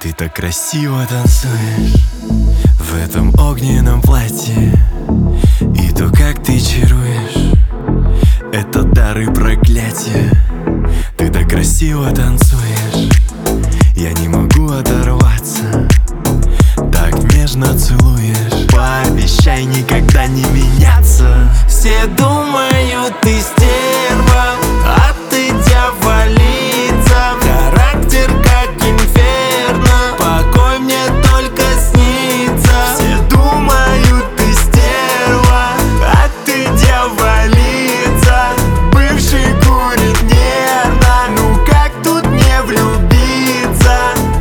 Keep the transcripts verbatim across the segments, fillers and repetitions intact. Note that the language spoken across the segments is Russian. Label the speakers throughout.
Speaker 1: Ты так красиво танцуешь в этом огненном платье, и то, как ты чаруешь, это дар и проклятие. Ты так красиво танцуешь, я не могу оторваться. Так нежно целуешь, пообещай никогда не меняться. Все думают, ты стерва, а ты дьяволица. Характер как инферно, покой мне только снится. Все думают, ты стерва, а ты дьяволица. Бывший курит нервно, ну как тут не влюбиться?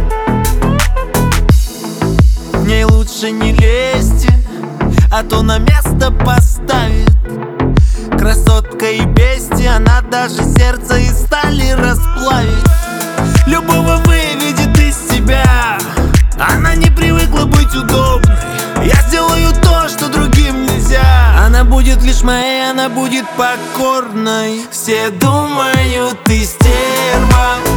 Speaker 1: В ней лучше не лезьте, а то на место поставит. Красотка и бестия, она даже сердце из стали расплавит. Любого выведет из себя, она не привыкла быть удобной. Я сделаю то, что другим нельзя. Она будет лишь моей, она будет покорной. Все думают, ты стерва,